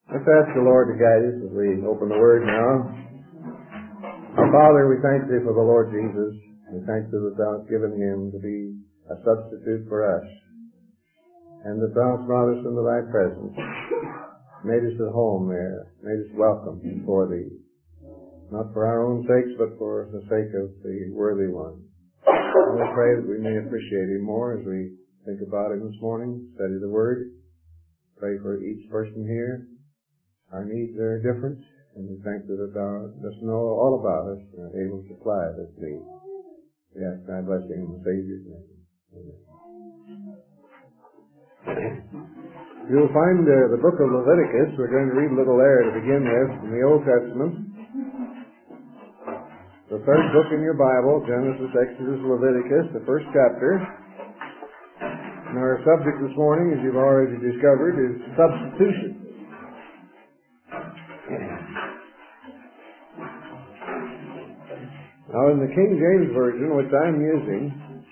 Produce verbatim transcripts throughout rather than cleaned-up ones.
Let's ask the Lord to guide us as we open the Word now. Our Father, we thank Thee for the Lord Jesus. We thank Thee that Thou hast given Him to be a substitute for us, and that Thou hast brought us into Thy presence, made us at home there, made us welcome before Thee, not for our own sakes, but for the sake of the worthy one. And we pray that we may appreciate Him more as we think about Him this morning, study the Word, pray for each person here. Our needs are different, and we thank Thee that Thou dost know all about us and are able to supply this need. We ask Thy blessing in the Savior's name. Amen. You'll find uh, the book of Leviticus. We're going to read a little there to begin with from the Old Testament. The third book in your Bible, Genesis, Exodus, Leviticus, the first chapter. And our subject this morning, as you've already discovered, is substitution. Now, in the King James Version, which I'm using,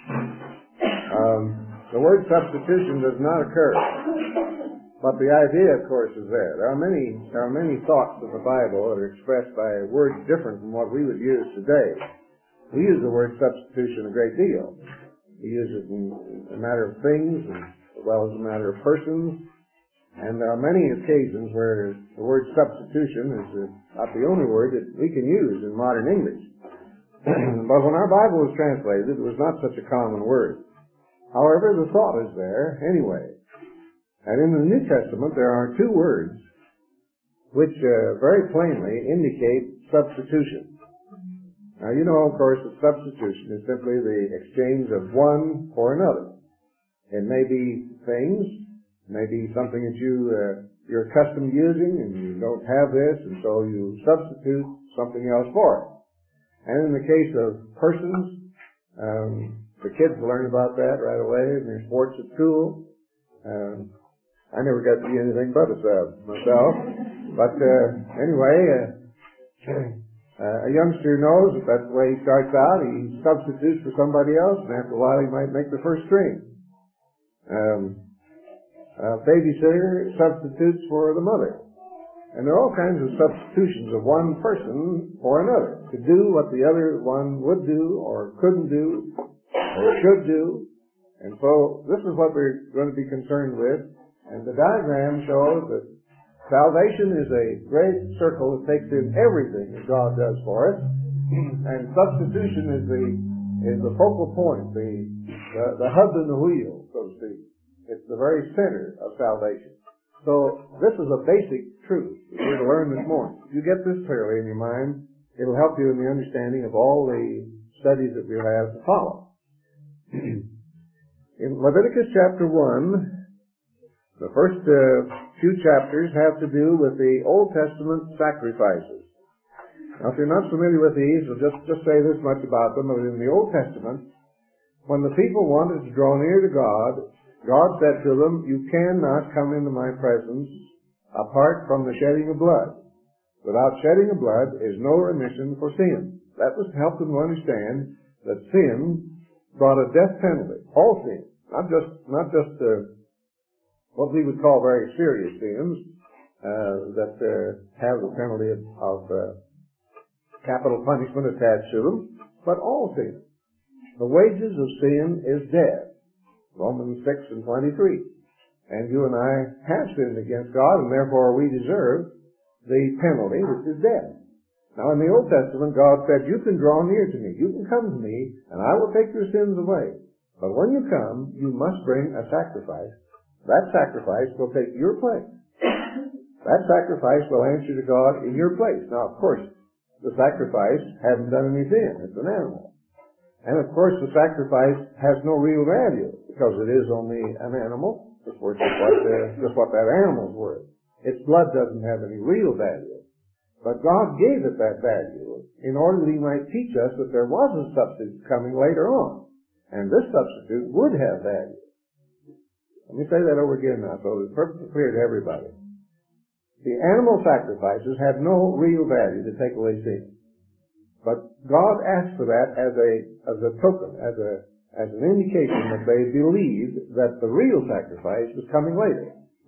um, the word substitution does not occur. But the idea, of course, is there. There are many, there are many thoughts in the Bible that are expressed by words different from what we would use today. We use the word substitution a great deal. We use it in a matter of things as well as a matter of persons. And there are many occasions where the word substitution is not the only word that we can use in modern English. But when our Bible was translated, it was not such a common word. However, the thought is there anyway. And in the New Testament, there are two words which uh, very plainly indicate substitution. Now, you know, of course, that substitution is simply the exchange of one for another. It may be things, it may be something that you, uh, you're accustomed to using, and you don't have this, and so you substitute something else for it. And in the case of persons, um, the kids learn about that right away in their sports at school. Um, I never got to be anything but a sub myself. But uh, anyway, uh, uh, a youngster knows that that's the way he starts out. He substitutes for somebody else, and after a while he might make the first string. Um, a babysitter substitutes for the mother. And there are all kinds of substitutions of one person for another to do what the other one would do or couldn't do or should do. And so this is what we're going to be concerned with. And the diagram shows that salvation is a great circle that takes in everything that God does for us. And substitution is the is the focal point, the, the, the hub in the wheel, so to speak. It's the very center of salvation. So this is a basic truth that we're to learn this morning. If you get this clearly in your mind, it'll help you in the understanding of all the studies that we'll have to follow. In Leviticus chapter one, the first uh, few chapters have to do with the Old Testament sacrifices. Now, if you're not familiar with these, I'll just, just say this much about them. In the Old Testament, when the people wanted to draw near to God, God said to them, "You cannot come into my presence apart from the shedding of blood. Without shedding of blood is no remission for sin." That was to help them to understand that sin brought a death penalty. All sin. Not just, not just uh, what we would call very serious sins uh, that uh, have the penalty of, of uh, capital punishment attached to them, but all sin. The wages of sin is death. Romans six and twenty-three. And you and I have sinned against God, and therefore we deserve the penalty, which is death. Now, in the Old Testament, God said, "You can draw near to me. You can come to me, and I will take your sins away. But when you come, you must bring a sacrifice. That sacrifice will take your place. That sacrifice will answer to God in your place." Now, of course, the sacrifice hasn't done any sin. It's an animal. And of course, the sacrifice has no real value because it is only an animal. It's worth just what, uh, just what that animal's worth. Its blood doesn't have any real value. But God gave it that value in order that He might teach us that there was a substitute coming later on. And this substitute would have value. Let me say that over again now so it's perfectly clear to everybody. The animal sacrifices have no real value to take away sin. But God asked for that as a as a token, as a as an indication that they believed that the real sacrifice was coming later.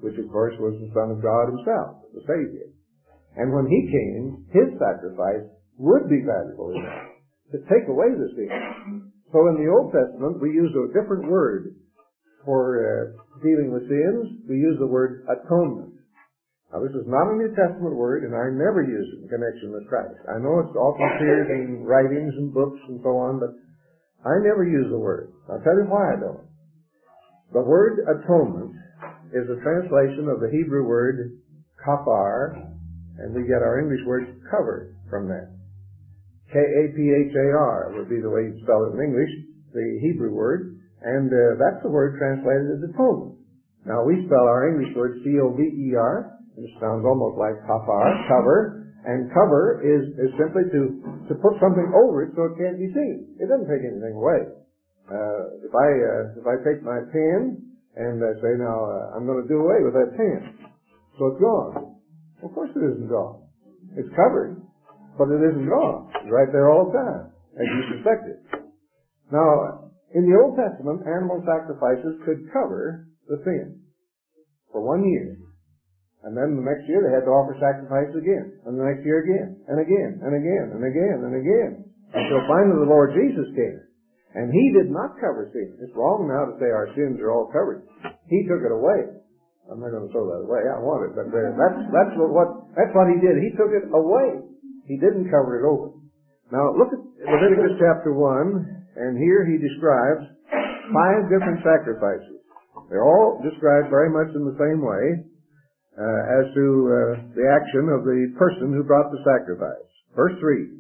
which of course was the Son of God himself, the Savior. And when he came, his sacrifice would be valuable enough to take away the sin. So in the Old Testament, we use a different word for uh, dealing with sins. We use the word atonement. Now, this is not a New Testament word, and I never use it in connection with Christ. I know it's often appears in writings and books and so on, but I never use the word. I'll tell you why I don't. The word atonement is a translation of the Hebrew word kafar, and we get our English word cover from that. K A P H A R would be the way you spell it in English, the Hebrew word, and uh, that's the word translated as atonement. Now, we spell our English word C O V E R, and it sounds almost like kafar, cover, and cover is, is simply to, to put something over it so it can't be seen. It doesn't take anything away. Uh, if I, uh, if I take my pen and uh, say, now, uh, I'm going to do away with that pen, so it's gone. Well, of course it isn't gone. It's covered, but it isn't gone. It's right there all the time, as you suspect it. Now, in the Old Testament, animal sacrifices could cover the sin for one year. And then the next year they had to offer sacrifices again. And the next year again. And again. And again. And again. And again. Until finally the Lord Jesus came. And He did not cover sin. It's wrong now to say our sins are all covered. He took it away. I'm not going to throw that away. I want it. But uh, that's, that's what, what, that's what He did. He took it away. He didn't cover it over. Now look at Leviticus chapter one. And here He describes five different sacrifices. They're all described very much in the same way. Uh, as to uh, the action of the person who brought the sacrifice. Verse three.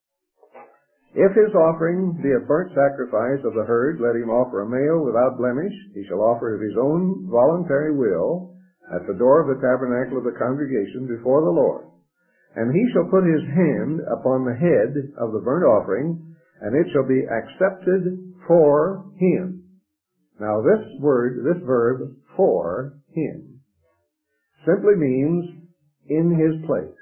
If his offering be a burnt sacrifice of the herd, let him offer a male without blemish. He shall offer of his own voluntary will at the door of the tabernacle of the congregation before the Lord. And he shall put his hand upon the head of the burnt offering, and it shall be accepted for him. Now this word, this verb, for him, simply means in his place.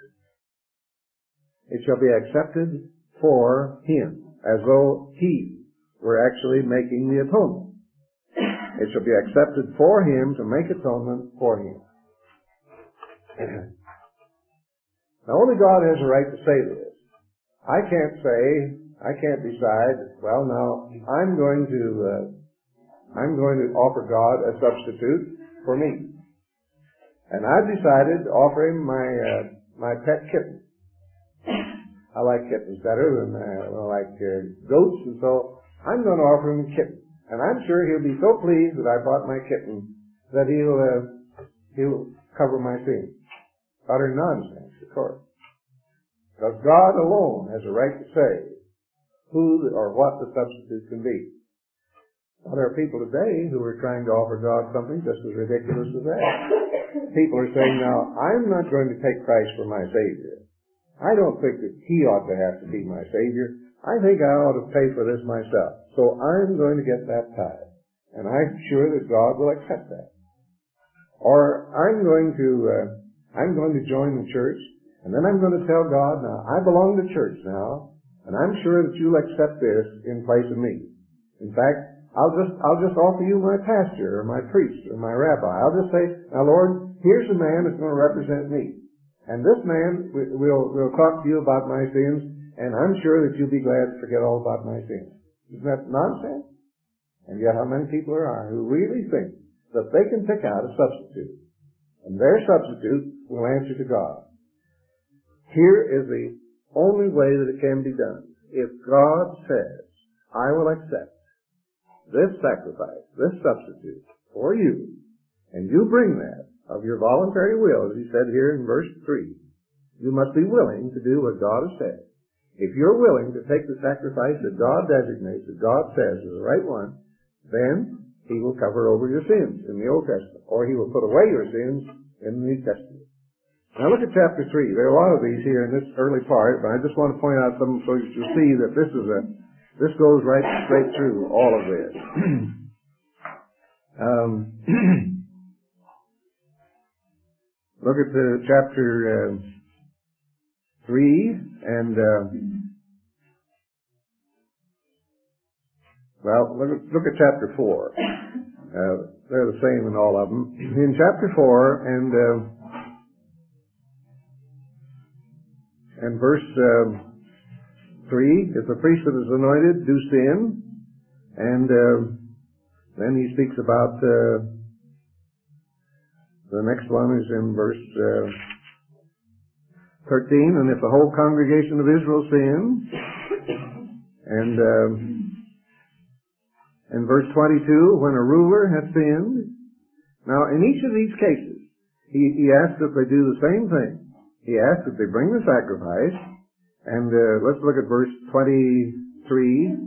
It shall be accepted for him, as though he were actually making the atonement. It shall be accepted for him to make atonement for him. Now, only God has a right to say this. I can't say, I can't decide, well, now, I'm going to, uh, I'm going to offer God a substitute for me. And I've decided to offer him my uh, my pet kitten. I like kittens better than uh, I like uh, goats, and so I'm going to offer him a kitten. And I'm sure he'll be so pleased that I bought my kitten that he'll uh, he'll cover my sins. Utter nonsense, of course. Because God alone has a right to say who or what the substitute can be. Well, there are people today who are trying to offer God something just as ridiculous as that. People are saying, now, I'm not going to take Christ for my Savior. I don't think that He ought to have to be my Savior. I think I ought to pay for this myself. So I'm going to get baptized. And I'm sure that God will accept that. Or I'm going to, uh, I'm going to join the church, and then I'm going to tell God, now, I belong to church now, and I'm sure that you'll accept this in place of me. In fact, I'll just, I'll just offer you my pastor or my priest or my rabbi. I'll just say, now Lord, here's a man that's going to represent me. And this man will, will talk to you about my sins, and I'm sure that you'll be glad to forget all about my sins. Isn't that nonsense? And yet how many people there are who really think that they can pick out a substitute, and their substitute will answer to God. Here is the only way that it can be done. If God says, I will accept this sacrifice, this substitute for you, and you bring that of your voluntary will, as he said here in verse three, you must be willing to do what God has said. If you're willing to take the sacrifice that God designates, that God says is the right one, then He will cover over your sins in the Old Testament, or He will put away your sins in the New Testament. Now look at chapter three. There are a lot of these here in this early part, but I just want to point out some so you can see that this is a This goes right straight through all of this. um, look at the chapter uh, three, and uh, well, look at, look at chapter four. Uh, they're the same in all of them. In chapter four and uh, and verse uh, three, if the priest that is anointed do sin, and uh, then he speaks about uh, the next one is in verse uh, thirteen, and if the whole congregation of Israel sins, and uh, in verse twenty-two, when a ruler has sinned. Now, in each of these cases, he, he asks that they do the same thing. He asks that they bring the sacrifice, and uh, let's look at verse twenty-three.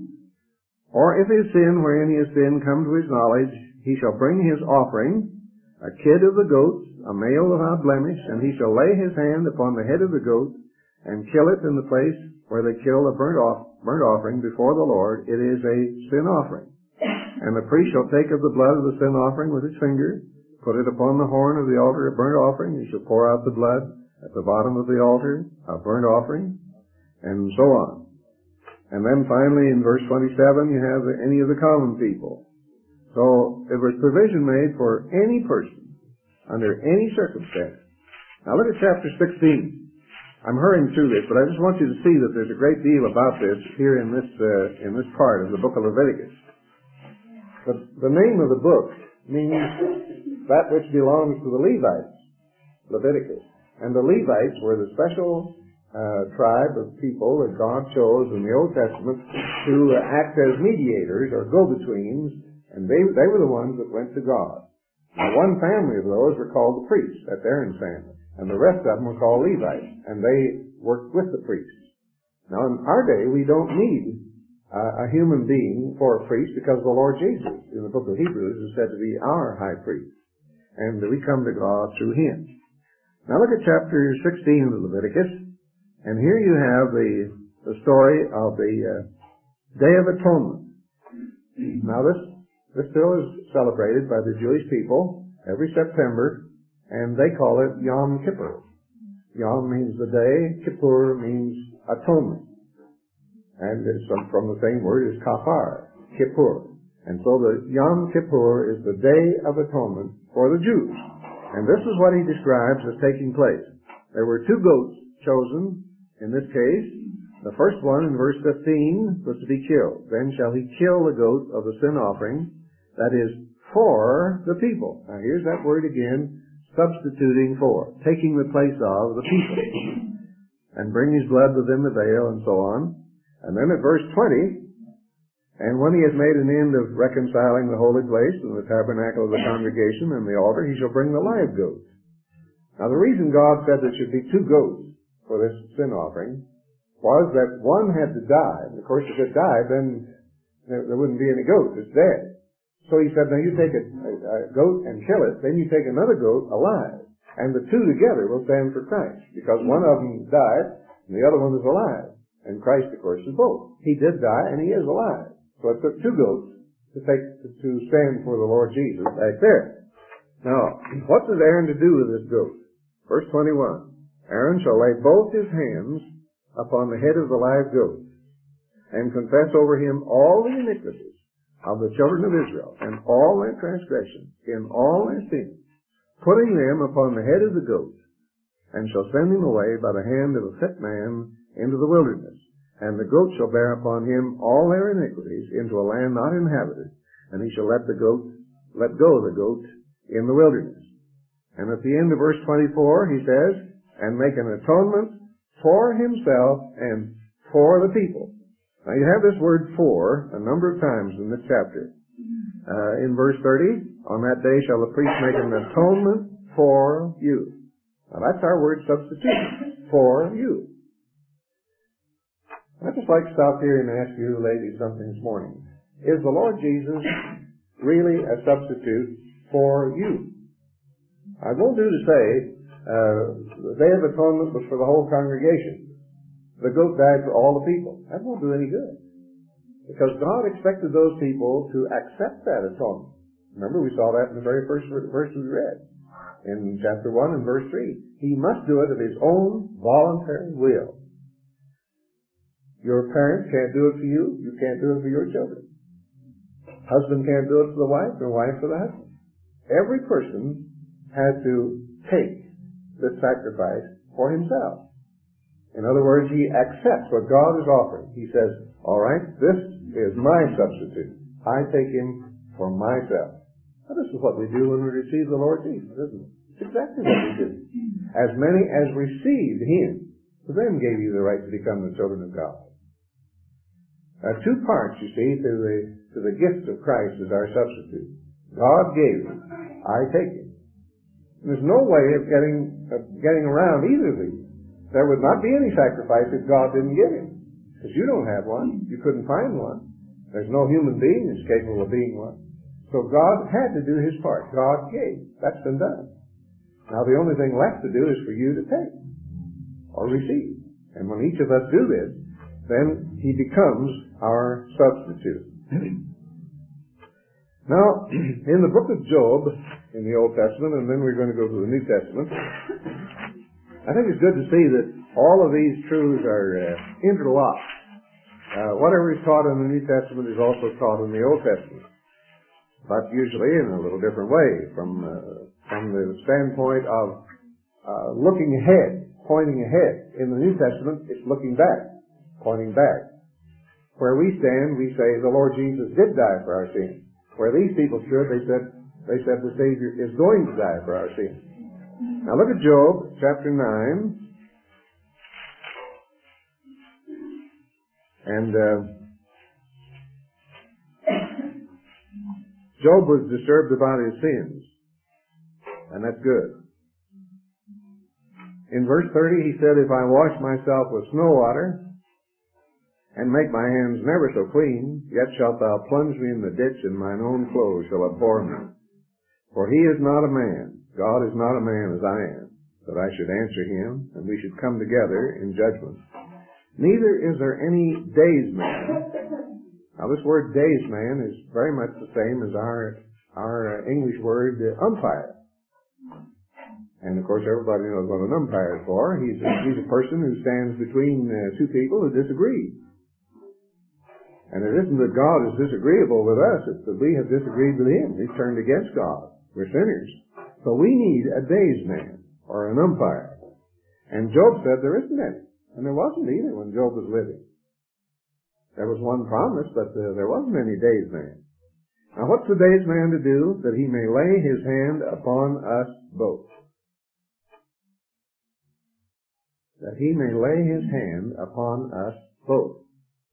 Or if his sin wherein he has sinned come to his knowledge, he shall bring his offering, a kid of the goats, a male without blemish, and he shall lay his hand upon the head of the goat, and kill it in the place where they kill a burnt, off, burnt offering before the Lord. It is a sin offering. And the priest shall take of the blood of the sin offering with his finger, put it upon the horn of the altar of burnt offering. He shall pour out the blood at the bottom of the altar of burnt offering, and so on. And then finally in verse twenty-seven you have any of the common people. So there was provision made for any person under any circumstance. Now look at chapter sixteen. I'm hurrying through this, but I just want you to see that there's a great deal about this here in this uh, in this part of the book of Leviticus. But the name of the book means that which belongs to the Levites, Leviticus. And the Levites were the special uh, tribe of people that God chose in the Old Testament to uh, act as mediators or go-betweens, and they they were the ones that went to God. Now, one family of those were called the priests. That's Aaron's family. And the rest of them were called Levites, and they worked with the priests. Now, in our day, we don't need uh, a human being for a priest because the Lord Jesus, in the book of Hebrews, is said to be our high priest. And we come to God through him. Now, look at chapter sixteen of Leviticus, and here you have the, the story of the uh, Day of Atonement. Now, this, this still is celebrated by the Jewish people every September, and they call it Yom Kippur. Yom means the day, Kippur means atonement. And it's from the same word as kafar, Kippur. And so the Yom Kippur is the Day of Atonement for the Jews. And this is what he describes as taking place. There were two goats chosen in this case. The first one in verse fifteen was to be killed. Then shall he kill the goat of the sin offering, that is, for the people. Now here's that word again, substituting for, taking the place of the people, and bring his blood within the veil, and so on. And then at verse twenty, and when he has made an end of reconciling the holy place and the tabernacle of the congregation and the altar, he shall bring the live goat. Now the reason God said there should be two goats for this sin offering was that one had to die. And of course, if it died, then there, there wouldn't be any goat. It's dead. So he said, now you take a, a, a goat and kill it, then you take another goat alive. And the two together will stand for Christ, because one of them died and the other one is alive. And Christ, of course, is both. He did die and he is alive. So it took two goats to take to stand for the Lord Jesus back there. Now, what does Aaron to do with this goat? Verse twenty-one. Aaron shall lay both his hands upon the head of the live goat, and confess over him all the iniquities of the children of Israel, and all their transgressions, in all their sins, putting them upon the head of the goat, and shall send him away by the hand of a fit man into the wilderness. And the goat shall bear upon him all their iniquities into a land not inhabited, and he shall let the goat, let go the goat in the wilderness. And at the end of verse twenty-four, he says, and make an atonement for himself and for the people. Now you have this word for a number of times in this chapter. Uh, in verse thirty, on that day shall the priest make an atonement for you. Now that's our word substitution, for you. I'd just like to stop here and ask you ladies something this morning. Is the Lord Jesus really a substitute for you? I won't do to say uh, the Day of Atonement was for the whole congregation. The goat died for all the people. That won't do any good. Because God expected those people to accept that atonement. Remember, we saw that in the very first verse we read. In chapter one and verse three. He must do it of his own voluntary will. Your parents can't do it for you. You can't do it for your children. Husband can't do it for the wife, or wife for the husband. every person had to take this sacrifice for himself. In other words, he accepts what God is offering. He says, all right, this is my substitute. I take him for myself. Now, this is what we do when we receive the Lord Jesus, isn't it? It's exactly what we do. As many as received him, to them gave you the right to become the children of God. There are two parts, you see, to the, to the gift of Christ as our substitute. God gave him. I take him. There's no way of getting, of getting around either of these. There would not be any sacrifice if God didn't give him. Because you don't have one. You couldn't find one. There's no human being that's capable of being one. So God had to do his part. God gave. That's been done. Now the only thing left to do is for you to take or receive. And when each of us do this, then he becomes our substitute. Now, in the book of Job, in the Old Testament, and then we're going to go to the New Testament, I think it's good to see that all of these truths are uh, interlocked. Uh, whatever is taught in the New Testament is also taught in the Old Testament, but usually in a little different way, from uh, from the standpoint of uh, looking ahead, pointing ahead. In the New Testament, it's looking back, pointing back. Where we stand, we say the Lord Jesus did die for our sins. Where these people stood, they said they said the Savior is going to die for our sins. Now look at Job chapter nine. And uh, Job was disturbed about his sins. And that's good. In verse thirty he said, if I wash myself with snow water, and make my hands never so clean, yet shalt thou plunge me in the ditch, and mine own clothes shall abhor me. For he is not a man, God is not a man as I am, that I should answer him, and we should come together in judgment. Neither is there any daysman. Now this word daysman is very much the same as our our uh, English word uh, umpire. And of course everybody knows what an umpire is for. He's a, he's a person who stands between uh, two people who disagree. And it isn't that God is disagreeable with us, it's that we have disagreed with him. He's turned against God. We're sinners. So we need a daysman, or an umpire. And Job said there isn't any. And there wasn't either when Job was living. There was one promise, but uh, there wasn't any daysman. Now what's the daysman to do? That he may lay his hand upon us both. That he may lay his hand upon us both.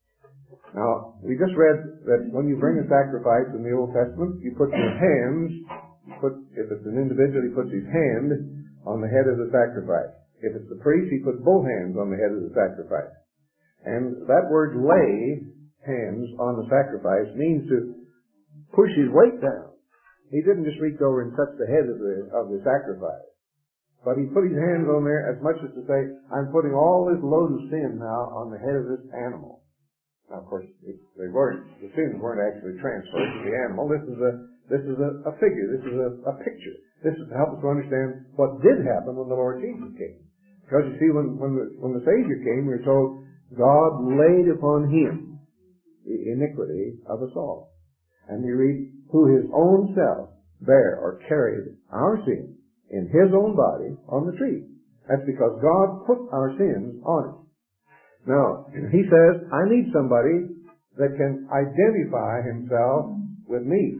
Now, we just read that when you bring a sacrifice in the Old Testament, you put your hands, put, if it's an individual, he puts his hand on the head of the sacrifice. If it's the priest, he puts both hands on the head of the sacrifice. And that word lay hands on the sacrifice means to push his weight down. He didn't just reach over and touch the head of the, of the sacrifice. But he put his hands on there as much as to say, I'm putting all this load of sin now on the head of this animal. Now, of course, they weren't, the sins weren't actually transferred to the animal. This is a, this is a, a figure. This is a, a picture. This is to help us to understand what did happen when the Lord Jesus came. Because you see, when, when the, when the Savior came, we were told God laid upon him the iniquity of us all. And we read, who his own self bare or carried our sins in his own body on the tree. That's because God put our sins on him. Now, he says, I need somebody that can identify himself with me.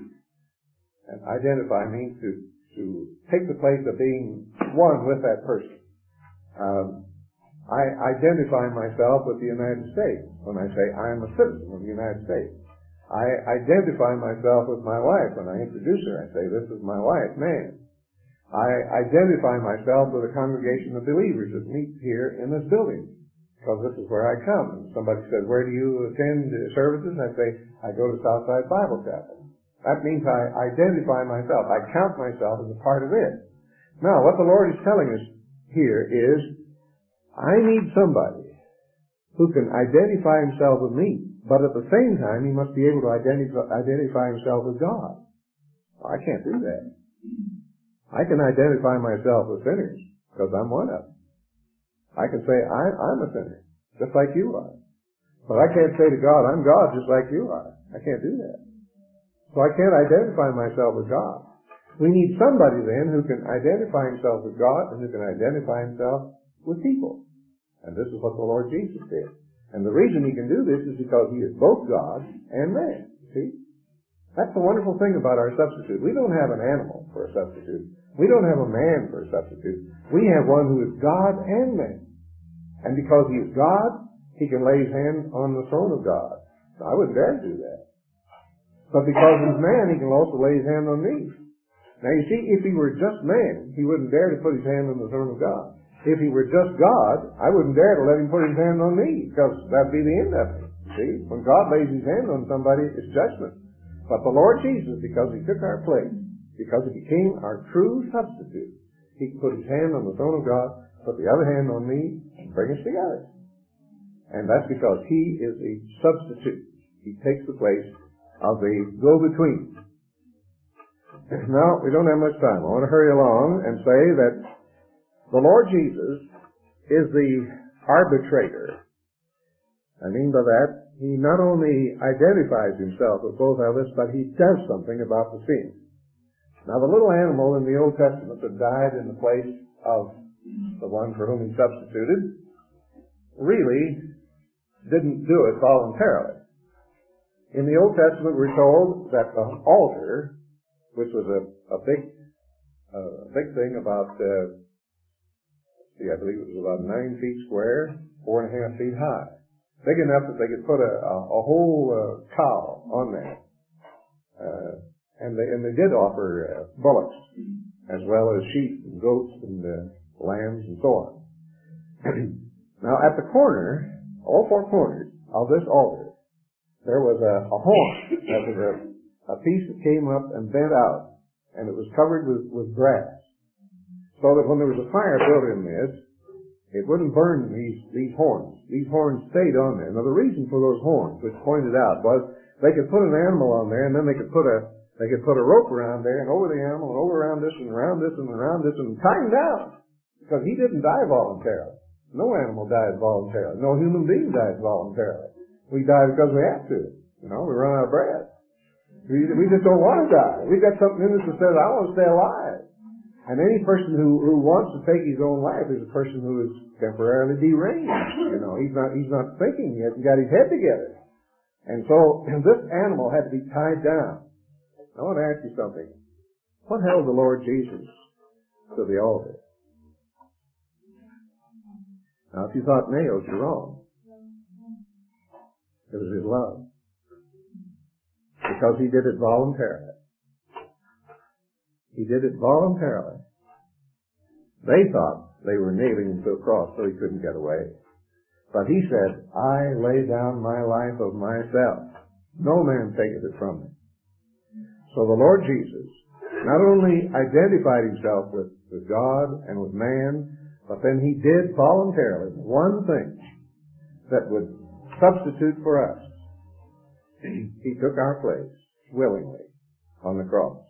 And identify means to, to take the place of being one with that person. Um, I identify myself with the United States when I say I am a citizen of the United States. I identify myself with my wife when I introduce her. I say, this is my wife, man. I identify myself with a congregation of believers that meet here in this building. Because this is where I come. And somebody says, where do you attend services? I say, I go to Southside Bible Chapel. That means I identify myself. I count myself as a part of it. Now, what the Lord is telling us here is, I need somebody who can identify himself with me, but at the same time, he must be able to identify, identify himself with God. Well, I can't do that. I can identify myself with sinners, because I'm one of them. I can say, I, I'm a sinner, just like you are. But I can't say to God, I'm God just like you are. I can't do that. So I can't identify myself with God. We need somebody then who can identify himself with God and who can identify himself with people. And this is what the Lord Jesus did. And the reason he can do this is because he is both God and man. See? That's the wonderful thing about our substitute. We don't have an animal for a substitute. We don't have a man for a substitute. We have one who is God and man. And because he is God, he can lay his hand on the throne of God. Now, I wouldn't dare to do that. But because he's man, he can also lay his hand on me. Now you see, if he were just man, he wouldn't dare to put his hand on the throne of God. If he were just God, I wouldn't dare to let him put his hand on me, because that'd be the end of it. See? When God lays his hand on somebody, it's judgment. But the Lord Jesus, because he took our place, because he became our true substitute, he could put his hand on the throne of God, put the other hand on me, and bring us together. And that's because he is a substitute. He takes the place of the go-between. Now, we don't have much time. I want to hurry along and say that the Lord Jesus is the arbitrator. I mean by that, he not only identifies himself with both of us, but he does something about the sin. Now, the little animal in the Old Testament that died in the place of the one for whom he substituted really didn't do it voluntarily. In the Old Testament, we're told that the altar, which was a, a big, uh, big thing about, uh, see, I believe it was about nine feet square, four and a half feet high. Big enough that they could put a, a, a whole uh, cow on there. Uh, and they and they did offer uh, bullocks, as well as sheep and goats and uh, lambs and so on. Now, at the corner, all four corners of this altar, there was a, a horn. That was a a piece that came up and bent out, and it was covered with, with grass, so that when there was a fire built in this, it wouldn't burn these, these horns. These horns stayed on there. Now, the reason for those horns, which pointed out, was they could put an animal on there, and then they could put a they could put a rope around there, and over the animal, and over around this, and around this, and around this, and tie him down, because he didn't die voluntarily. No animal died voluntarily. No human being died voluntarily. We die because we have to. You know, we run out of breath. We, we just don't want to die. We've got something in us that says, I want to stay alive. And any person who, who wants to take his own life is a person who is temporarily deranged. You know, he's not, he's not thinking. He hasn't got his head together. And so, this animal had to be tied down. I want to ask you something. What held the Lord Jesus to the altar? Now, if you thought nails, you're wrong. It was his love. Because he did it voluntarily. He did it voluntarily. They thought they were nailing him to a cross so he couldn't get away. But he said, I lay down my life of myself. No man taketh it from me. So the Lord Jesus not only identified himself with, with God and with man, but then he did voluntarily one thing that would substitute for us. He took our place willingly on the cross.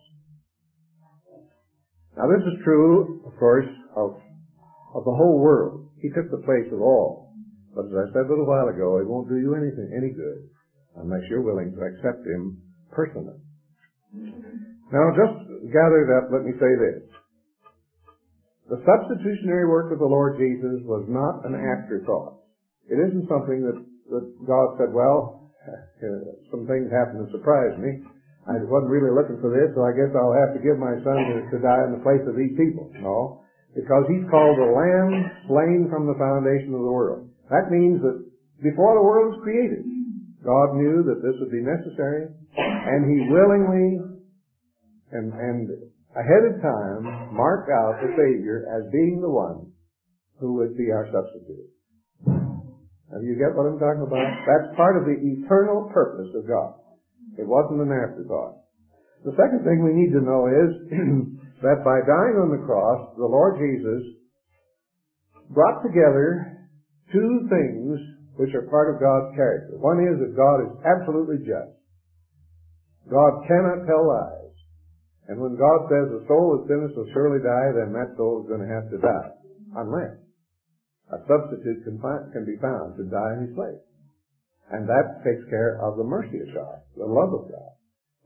Now this is true, of course, of, of the whole world. He took the place of all. But as I said a little while ago, it won't do you anything, any good unless you're willing to accept him personally. Now just gathered up, let me say this. The substitutionary work of the Lord Jesus was not an afterthought. It isn't something that, that God said, well, Uh, some things happened that surprised me. I wasn't really looking for this, so I guess I'll have to give my son to, to die in the place of these people. No, because he's called the Lamb slain from the foundation of the world. That means that before the world was created, God knew that this would be necessary, and he willingly and, and ahead of time marked out the Savior as being the one who would be our substitute. Now, do you get what I'm talking about? That's part of the eternal purpose of God. It wasn't an afterthought. The second thing we need to know is that by dying on the cross, the Lord Jesus brought together two things which are part of God's character. One is that God is absolutely just. God cannot tell lies. And when God says the soul that's sinners will surely die, then that soul is going to have to die. Unless a substitute can, find, can be found to die in his place. And that takes care of the mercy of God, the love of God.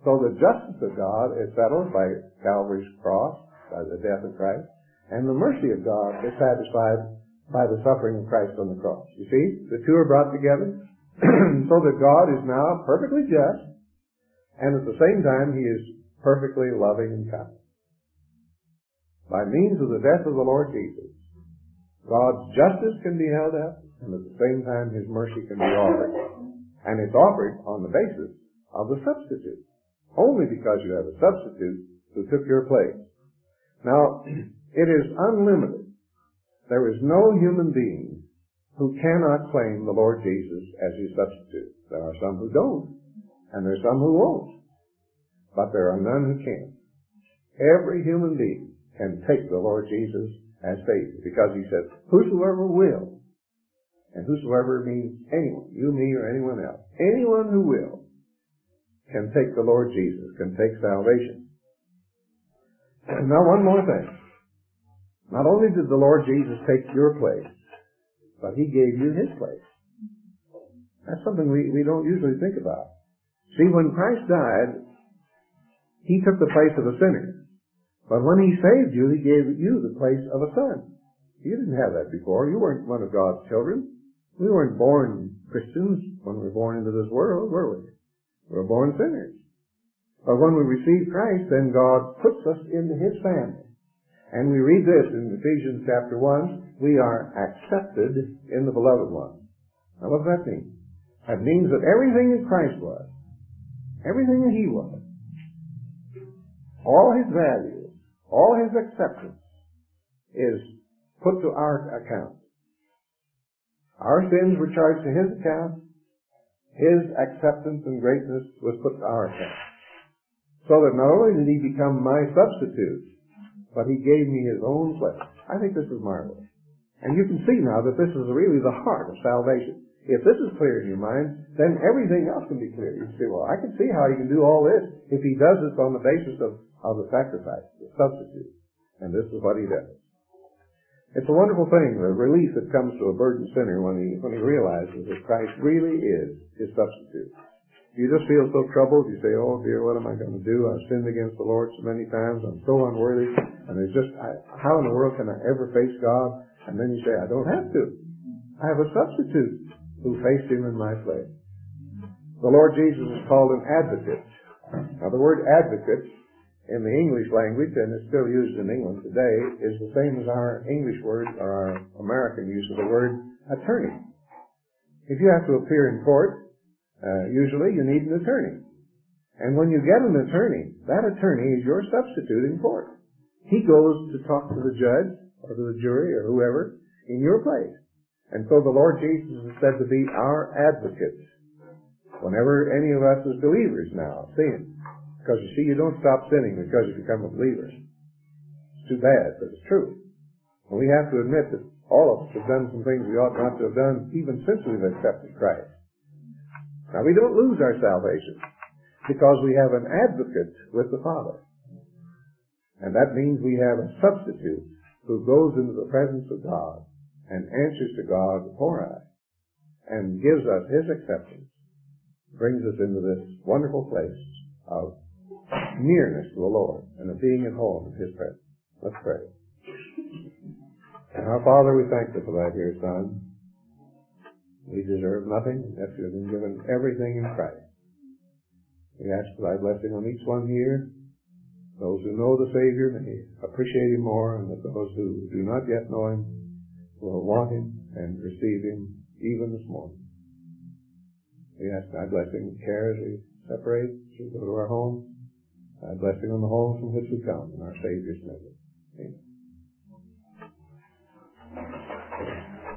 So the justice of God is settled by Calvary's cross, by the death of Christ, and the mercy of God is satisfied by the suffering of Christ on the cross. You see, the two are brought together so that God is now perfectly just, and at the same time He is perfectly loving and kind. By means of the death of the Lord Jesus, God's justice can be held up, and at the same time His mercy can be offered. And it's offered on the basis of the substitute. Only because you have a substitute who took your place. Now, it is unlimited. There is no human being who cannot claim the Lord Jesus as his substitute. There are some who don't, and there are some who won't. But there are none who can. Every human being can take the Lord Jesus as Savior, because He says, whosoever will, and whosoever means anyone, you, me, or anyone else, anyone who will, can take the Lord Jesus, can take salvation. And now one more thing. Not only did the Lord Jesus take your place, but He gave you His place. That's something we, we don't usually think about. See, when Christ died, He took the place of a sinner. But when He saved you, He gave you the place of a son. You didn't have that before. You weren't one of God's children. We weren't born Christians when we were born into this world, were we? We were born sinners. But when we receive Christ, then God puts us into His family. And we read this in Ephesians chapter one, we are accepted in the beloved one. Now what does that mean? That means that everything that Christ was, everything that He was, all His values, all His acceptance is put to our account. Our sins were charged to His account. His acceptance and greatness was put to our account. So that not only did He become my substitute, but He gave me His own place. I think this is marvelous. And you can see now that this is really the heart of salvation. If this is clear in your mind, then everything else can be clear. You can say, well, I can see how He can do all this if He does this on the basis of, of the sacrifice, the substitute. And this is what He does. It's a wonderful thing, the relief that comes to a burdened sinner when he when he realizes that Christ really is his substitute. You just feel so troubled, you say, oh dear, what am I going to do? I've sinned against the Lord so many times, I'm so unworthy, and there's just, I, how in the world can I ever face God? And then you say, I don't have to. I have a substitute who faced Him in my place. The Lord Jesus is called an advocate. Now the word advocate in the English language, and it's still used in England today, is the same as our English word, or our American use of the word attorney. If you have to appear in court, uh, usually you need an attorney. And when you get an attorney, that attorney is your substitute in court. He goes to talk to the judge, or to the jury, or whoever, in your place. And so the Lord Jesus is said to be our advocate. Whenever any of us as believers now sin, because you see, you don't stop sinning because you become a believer. It's too bad, but it's true. And we have to admit that all of us have done some things we ought not to have done even since we've accepted Christ. Now, we don't lose our salvation because we have an advocate with the Father. And that means we have a substitute who goes into the presence of God and answers to God for us and gives us His acceptance, brings us into this wonderful place of nearness to the Lord and of being at home in His presence. Let's pray. And our Father, we thank Thee for Thy dear Son. We deserve nothing except You have been given everything in Christ. We ask for Thy blessing on each one here. Those who know the Savior may appreciate Him more, and that those who do not yet know Him will want Him and receive Him even this morning. We ask Thy blessing and care as we separate, as we go to our homes. Thy blessing on the homes from which we come, in our Savior's name. Amen.